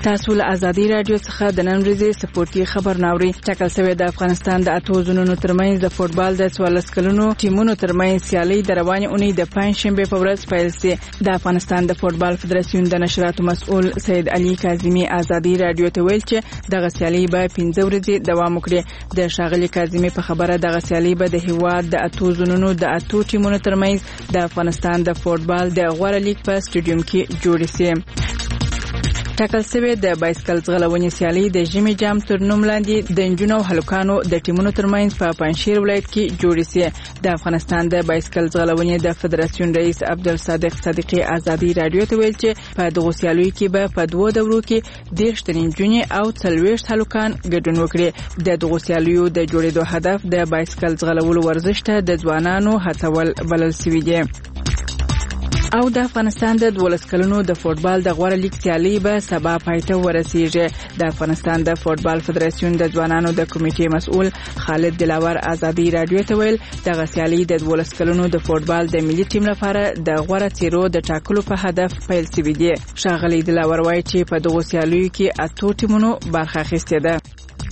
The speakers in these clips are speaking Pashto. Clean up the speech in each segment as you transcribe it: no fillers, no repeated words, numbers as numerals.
تاسو له ازادي رادیو څخه د نن ورځې سپورتي خبر ناوړي. ټاکل شوی د افغانستان د اتو زونونو ترمنځ د فوتبال د 14 کلونو ټیمونو ترمنځ سیالي د روانې اونۍ د پنځشنبه په ورځ پیل شي. د افغانستان د فوتبال فدراسیون د نشراتو مسؤل سید علي کاظمي ازادي رادیو ته ویل چې دغه سیالي به 15 ورځې دوام وکړي. د شاغلي کاظمي په خبره دغه سیالي به د هیواد د اتو زونونو د اتو ټیمونو ترمنځ د افغانستان د فوتبال د غوړه لیګ په سټیډیوم کې جوړ شي. ټاکل شوی د بایسکل ځغلونې سیالي د ژمي جام تر نوم لاندې د نجونو او هلکانو د ټیمونو ترمنځ په پنځشیر ولایت کې جوړ شي. د افغانستان د بایسکل ځغلونې د فدراسیون رئیس عبدالصادق صدیقی ازادي رادیو ته ویل چې په دغه سیالیو کې به په 2 دورو کې 10 تنې نجونې او 40 هلکان ګډون وکړي. د دغه سیالیو د جوړېدو هدف د بایسکل ځغلولو ورزش ته د ځوانانو هڅول بلل شوی دی. او د افغانستان د 12 کلونو د فوتبال د غوړه لیګ سیالي به سبا پایته ورسیږي. د افغانستان د فوتبال فدراسیون د ځوانانو د کمیټې مسؤل خالد دلاور ازادي رادیو ته ویل دغه سیالي د 12 کلونو د فوتبال د ملي ټیم لپاره د غوړه څیرو د ټاکلو په هدف پیل شوی دی. شاغلي دلاور وایي چې په دغه سیالیو کې اتو ټیمونو برخه اخیستې ده.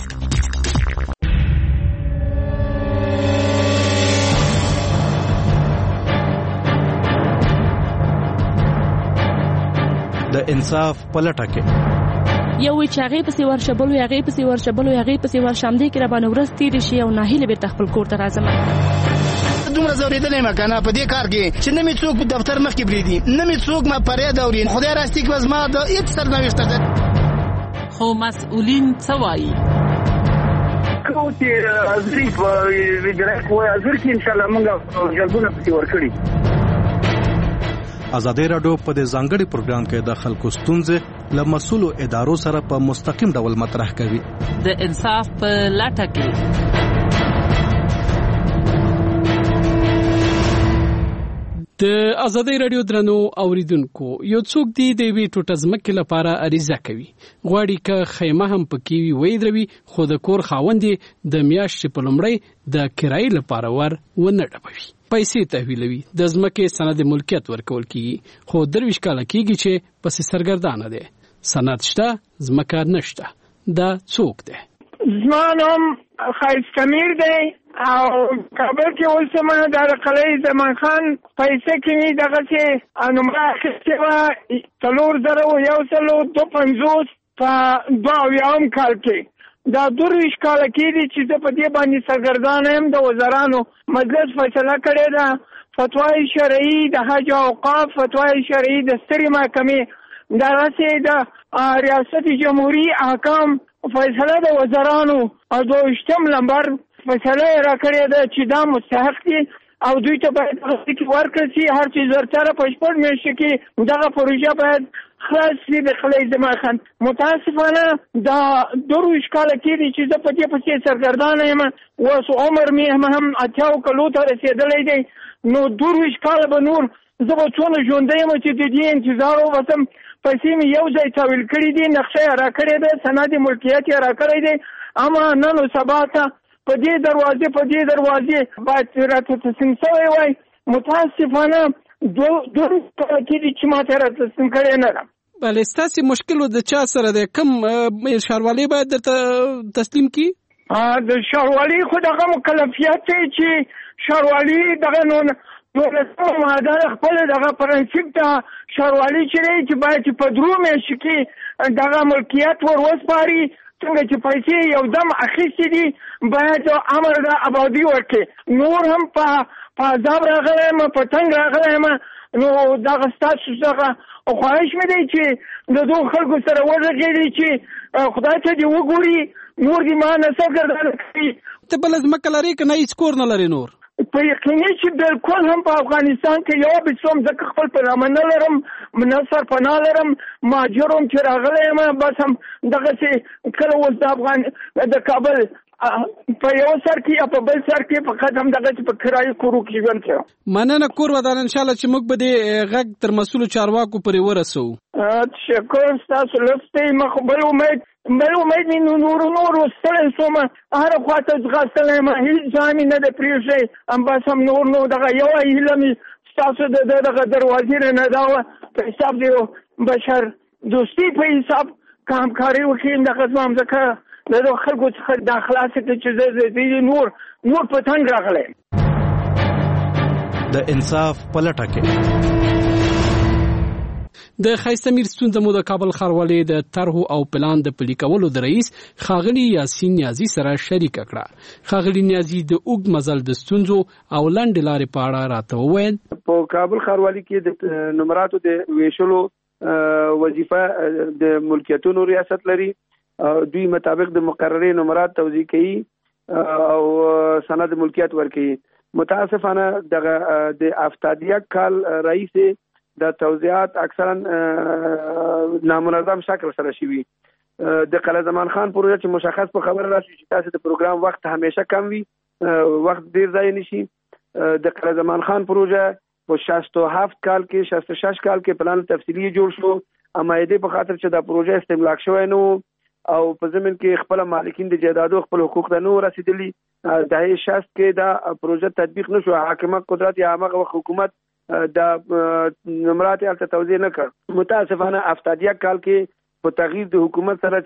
د انصاف پلټه کې یو چاغې پسې ورشبلو یاغې پسې ورشبلو یاغې پسې ورشامدې کې را باندې ورځ تیرې شي او ناهیله به خپل کور ته راځم. دومره زوریدلې ما کنه په دې کار کې چې نه می څوک دفتر مخ کې بریدي نه می څوک ما پرې دورین خدای راستي کې وز ما د هیڅ سرنوشت ده. خو مسؤلین څه وایي؟ کوتي ازري په ویډیو کوه ازر کې ان شاء الله موږ جلبونه پسې ورکړي. ازادي رادیو په دې ځانګړي پروګرام کې د خلکو ستونزې له مسؤلو ادارو سره په مستقیم ډول مطرح کوي. د انصاف په لټه کې د ازادي رادیو درنو اوریدونکو یو څوک دی د وی ټوټه ځمکې لپاره عریضه کوي غواړي که خیمه هم پکې وي دروي خو د کور خاوند د میاشتې په لومړی د کرایي لپاره ور ونه ډبوي پیسې تحویلوي د ځمکې سند ملکیت ورکول کیږي خو 23 کاله کیږي چې پس سرګردانه ده سند شته ځمکه نشته دا څوک ده؟ زمانم خایستمیر دی او کابل کې اوسمه د قلعه زمان خان پیسې کې دغه چې انمره اخیستې وه 3,152 په 22 کال کې دا 23 کاله کېږي چې زه په دې باندې سرګردانه یم. د وزرانو مجلس فیصله کړې ده فتوای شرعي د حج او اوقاف فتوای شرعي د سترې محکمې دغسې د ریاست جمهوریت احکام فیصله د وزرانو او 22 نمبر فیصله را کړې ده چې دا مستحق دي او دوی ته باید حقیقي ورکړل شي. هر چې زرتره په شپږ میاشتو کې دغه پروژه باید خلاص شي د قلعه زمان خان. متاسفانه دا 23 کاله کېږي چې زه په دې پسې سرګردانه یم. اوس عمر مې هم 80 کلو ته رسېدلی دی نو 23 کاله به نور زه به څونه ژوندی یم چې د دې انتظار وباسم. پیسې مې یو ځای تحویل کړي دي نقشه یې را کړې ده سند ملکیت یې را کړی دی اما نن و سبا ته په دې دروازې باید راته تسلیم شوی وای. متاسفانه 2 کاله کېږي چې ما ته را تسلیم کړی نه ده. بله ستاسې مشکل د چا سره دی؟ کوم ښاروالۍ باید درته تسلیم کړي؟ د ښاروالۍ خو دغه مکلفیت دی چې ښاروالۍ دغه دولتي ماده خپل دغه پرنسپ ته ښاروالۍ چې باید په 3 میاشتو کې دغه ملکیت ور وسپاري څنګه چې پیسې یو دم اخیستې دي باید امر د آبادي ورکړي. نور هم په عذاب راغلی یم په تنګ راغلی یم نو دغه ستاسو څخه خواهش مې دی چې د دغو خلکو سره وغږېږي چې خدای ته دې وګوري نور دې ما نه سرګردانه کوي. ته بله ځمکه لرې که نه هېڅ کور نه لرې نور؟ په یقیني چې بالکل هم په افغانستان کې یو بسوم ځکه خپل پنامه نه لرم نه سرپناه لرم مهاجر یم چې راغلی یم بس هم دغسې کله اوس د افغان د کابل په یو سر کې یا په بل سر کې فقط هم دغسې په کرایي کورو کې ژوند کوم. مننه کور ودان انشاءالله چې موږ به دې غږ تر مسؤلو چارواکو پورې ورسوو. تشکر ستاسو لفظ دی بل امید مې نور ستړی شوم هره خوا ته ځغاستلی یم هېڅ ځای مې نه دی پرېښی بس هم نور دغه یوه هیله مې ستاسو د دغه دروازې نه دا وه په حساب د بشر دوستي په حساب که همکاري وکړي دغه ځوام ځکه د خلکو څخه د خلاص کې چې نور په تنګ راغلی د انصاف پلټه کې د خیسته میر ستونزه مو د کابل ښاروالۍ د طرحو او پلان د پلي کولو د رئیس ښاغلي یاسین نیازي سره شریک کړه. ښاغلي نیازي د اوږد مزل د ستونزو او لنډې لارې په اړه راته وویل. په کابل ښاروالۍ کې د نمراتو د ویشلو وظیفه د ملکیتونو ریاست لري. دوی مطابق د مقررې نمرات توزیع کوي او سند ملکیت ورکوي. متاسفانه د افتادیه کال رئیس د توزیعات اکثرا نامنظم شکل سره شوي. د قلعه زمان خان پروژه چې مشخص په خبره راشي چې تاسو د پروګرام وخت همیشه کم وي، وخت ډیر ځای نشي. د قلعه زمان خان پروژه په 67 کال کې 66 کال کې پلان تفصیلی جوړ شو، اما دې په خاطر چې دا پروژه استملاک شوی نو او په زمين کې خپل مالکین د جایدادو خپل حقوق ته نو رسیدلی. د 60 کې دا پروژه تطبیق نشو، حاکمه قدرت یا هغه حکومت د نمرات الته توزیع نه کړ. متاسفانه افتادیه کال کې په تغییر د حکومت سره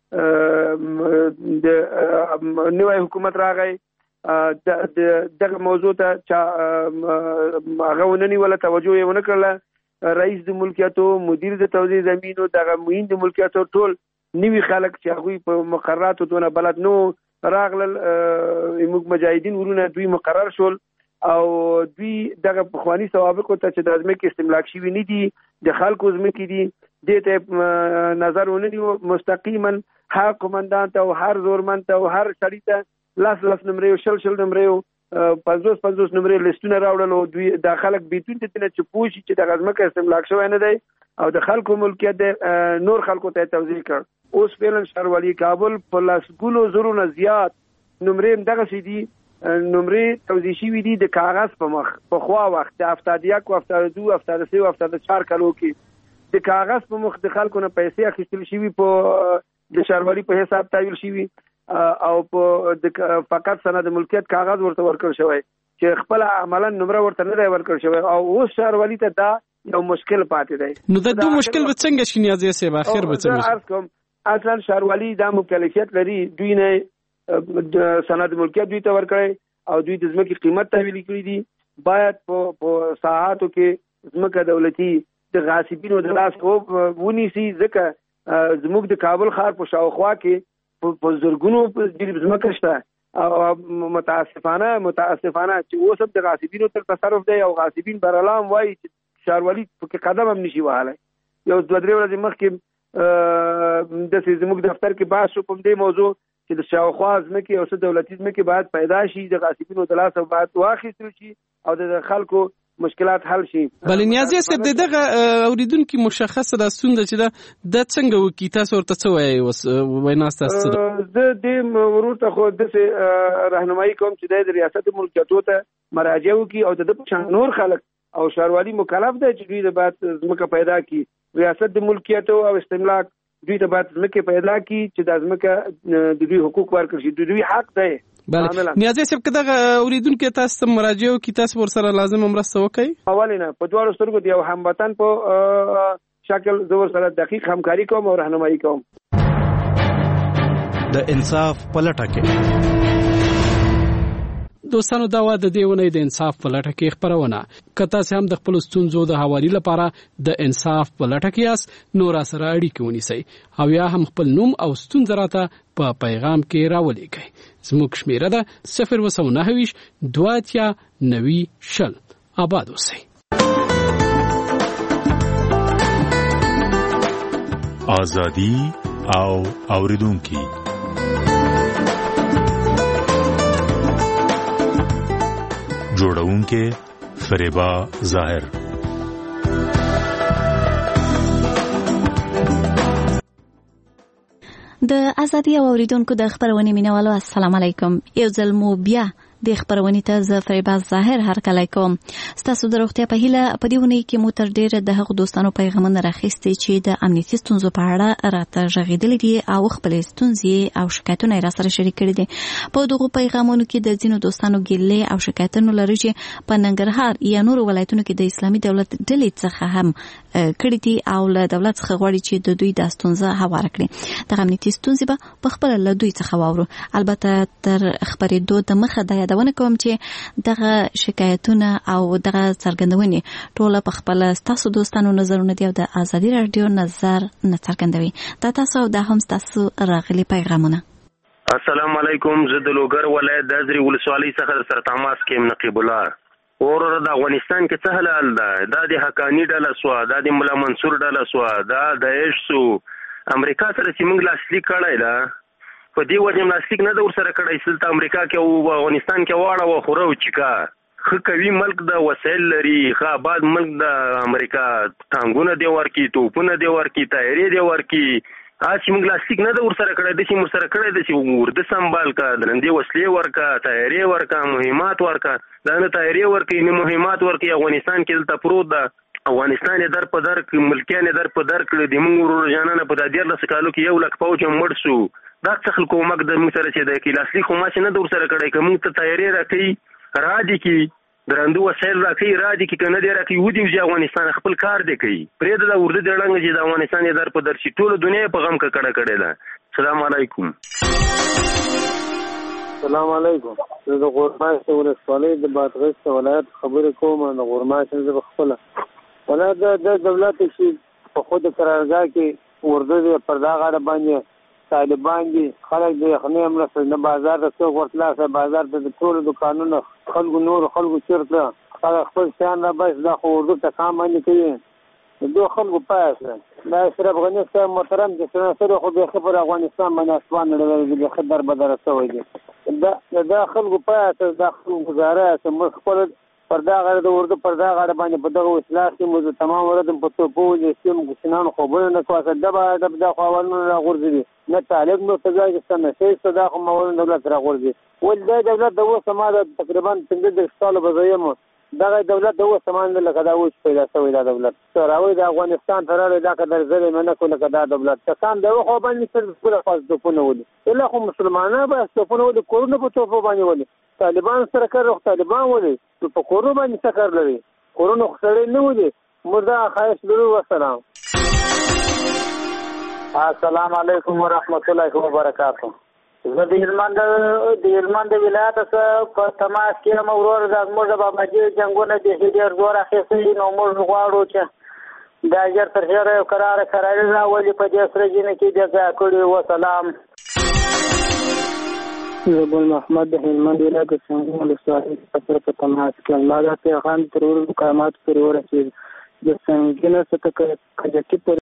چې د نوې حکومت راغی دغه موضوع ته هغه ونني ولا توجه یې ونه کړله. رئیس د ملکیتو، مدیر د توزیع زمینو، دغه موین د ملکیتو ټول نوی خلک چې هغه په مقرراتو دونه بلد نو راغلل. موږ مجاهدین ورونه دوی مقرر شول او دوی دغه پخوانی سوابق ته چې د ځمکې استملاک شوی نه دي، د خلکو ځمکې دي، دې ته نظر ونه نیو. مستقیما هر قومندان ته او هر زورمن ته او هر سړي ته لاس نمرې او شل نمرې 50 نمرې لیستونه راوړل او دوی د خلک بیتون ته چې پوښي چې د ځمکې استملاک شوی نه دی او د خلکو ملکیت نور خلکو ته توزیع کړ. اوس فعلا ښاروالي کابل په لاسګونو زرونه زیات نمرې دغه سي دي، نمرې توزیع شوي دي د کاغذ په مخ په خوا وخت د 71 او 72 او 73 او 74 کالو کې د کاغذ په مخ د خلکو نه پیسې اخیستل شوي په د ښاروالي په حساب تحویل شوي او په فقط سند ملکیت کاغذ ورته ورکړل شوی چې خپل عملا نمره ورته نه دی ورکړل شوی او اوس ښاروالي ته دا یو مشکل پاتې دی. نو د دوه مشکل به څنګه شي نیازي صاحب اخر به څنګه اصلا ښاروالي دا مکلفیت لري دوی نه سند ملکیت دوی ته ورکړي او دوی د ځمکې قیمت تحویل کړی دي. باید په ساحاتو کې ځمکه دولتي د غاصبینو د لاس ونیسي، ځکه زموږ د کابل ښار په شاوخوا کې په زرګونو ځمکه شته او متاسفانه چې اوس هم د غاصبینو تر تصرف دی او غاصبین برالام وایي چې ښاروالي په قدم هم نشي وهلی. یو 2-3 ورځې مخکې د زموږ دفتر کې بحث شو په دې موضوع چې د شاوخوا ځمکې او څه دولتي ځمکې باید پیدا شي، د غاصبینو د لاسه باید واخیستل شي او د خلکو مشکلات حل شي. بلې نیازي صاحب دغه اوریدونکو مشخصه د ستونزه چې د څنګه وکي تاسو ورته څه وایي وینا تاسو د ورته خو د راهنمایي کوم چې د ریاست ملکیتو ته مراجعه وکي او د نور خلک او ښاروالي مکلف دی چې دوی د باید ځمکه پیدا کړي. ریاست د ملکیتو او استملاک دوی ته باید ځمکه پیدا کړي چې د ځمکه د دوی حقوق ورکړي شي، د دوی حق دی. بله نیازي صاحب که دغه اوریدونکو تاسو ته مراجعه وکړي تاسو ورسره لازمه مرسته وکړئ. اول نه په دواړو سترګو د یو هموطن په شکل زه ورسره دقیق همکاري کوم او راهنمایي کوم. د انصاف پلټه کې دوستانو دا و د دې ونې د انصاف په لټه کې خبرونه کته سم د خپل ستونزو د حوالې لپاره د انصاف په لټه کې یاست نو را سره اړیکه ونیسئ او یا هم خپل نوم او ستونزه راته په پیغام کې راولېږئ. زموږ شمیره ده 029 2 90 شل. آباد اوسئ. آزادی او اوریدونکي جوړونکې فریبا ظاهر. د ازادي او اوریدونکو د خبرونه مینوالو السلام علیکم. یو ځل مو بیا د خبرونې ته زه فریبا ظاهر هرکلی کوم. ستاسو د روغتیا په هیله په دې ونې کې مو تر ډېره د هغو دوستانو پیغامونه راخیستي چې د امنیتي ستونزو په اړه راته غږېدلي دي او خپلې ستونزې او شکایتونه یې راسره شریک کړي دي. په دغو پیغامونو کې د ځینو دوستانو ګیلې او شکایتونه لري چې په ننګرهار یا نورو ولایتونو کې د اسلامي دولت ډلې څخه هم کړي دي او له دولت څخه غواړي چې د دوی دا ستونزه هواره کړي. دغه امنیتي ستونزې به په خپله له دوی څخه واورو. البته تر خبرېدو د مخه دا یادونه کوم چې دغه شکایتونه او دغه څرګندونې ټوله په خپله ستاسو دوستانو نظرونه دي او د ازادي راډیو نظر نه څرګندوي. دا تاسو او دا هم ستاسو راغلي پیغامونه. السلام علیکم. زه د لوګر ولایت د ازرې ولسوالۍ څخه سره تماس کوم. نقیب الله اوره د افغانستان کې څه حال ده؟ دا د حقانی ډله سوه، دا د ملا منصور ډله سوه، دا د ایشسو امریکا سره چې موږ لاسلیک کړی ده په دې وجه لاسلیک نه ده ورسره کړی. دلته امریکا کې او افغانستان کې واړه وخوره او چیکا ښه کوي ملک د وسایل لري، ښه آباد ملک د امریکا ټانګونه دی ورکي، توپونه دی ورکي، تایرې دی ورکي. چې موږ لاسلیک نه ده ورسره کړی، داسې موږ سره کړی ده چې ورده سنبال کا، درندې وسلې ورکا، تایرې ورکا، مهمات ورکا. دا نه تایرې ورکي نه مهمات ورکي. افغانستان کې دلته پروت ده، افغانستان یې در په در ملکیان یې در په در کړي دي. موږ ورور جانانه په 14 کالو کې 1 لک پوځ مړ شو. دا څه خلکو مګ د موږ سره چې د کې لاسلیک خو ما چې نه در سره کړی که موږ ته تیاری راکړي را دي کې درندو وسایل راکړي را دي کې که نه دی راکړي ودي چې افغانستان خپل کار دی کوي. پرېږده دا ورده دی ړنګه چې د افغانستان یې در په در شي. ټوله دنیا یې په غم کې کړه کړې ده. السلام علیکم. السلام علیکم. زه د غورماشت ولسوالۍ د بادغیس ولایت خبرې کوم. د غورماشت زه خپله ولایت د دولت شي په خود قرارګاه کې ورده دی پر دا غاړه باندې طالبان دي. خلک د یخنۍ مرسته نه بازار ته څوک ورتلاسه، بازار ته د ټولو دوکانونو خلکو نورو خلکو چېرته خلک خپل شیان را بس دا خو اردو ته کام باندې کوي. د دو خلکو پاسه دا اشرف غني صاحب محترم چې سناسر خو بیخي پر افغانستان باندې اسمان نړولی دی، بیخي در بدره شوی دی. دا خلکو پاسه دا خلکو ګزاره موږ خپل پر دا غاړه د اردو پر دا غاړه باندې په دغه اصلاح کې موږ تمام ورځ په توپو وجې سیم کوچنیانو خوبونه نه کواسه دا خو اولونه راغورځوي نه طالب نو سزا کې نه شي صدا خو مولونه دولت راغورځي. ول دا دولت د اوسه ما د تقریبا 15 سال بزایم دغه دولت د اوسه ما نه لکه دا اوس پیدا شوی دا دولت راوي د افغانستان تراره دا قدر زره نه کو لکه دا دولت کسان د خو باندې سر ټول خاص دپونه ولي الا خو مسلمانانه به دپونه ولي کورونه په توپو باندې ولي طالبان سره کړو طالبان ولي په کورو باندې څکر لري کورونه خسرې نه ولي مردا خواهش درو والسلام. السلام علیکم ورحمت الله وبرکاته. زه د هلمند ولایت څخه په تماس کې یم. ورور زموږ د باباجي جنګونه د ډېر زور اخیستی نو موږ غواړو چې دا ژر تر ژره یو قرارې راولي په دې سره جینه کې د ځای کړي. وسلام. ګل محمد د هلمند ولایت د څنګه ولسوالۍ څخه په تماس کې ما دا پیغام تر ورور مقامات پورې ورسېد. د څنګه څخه کجکي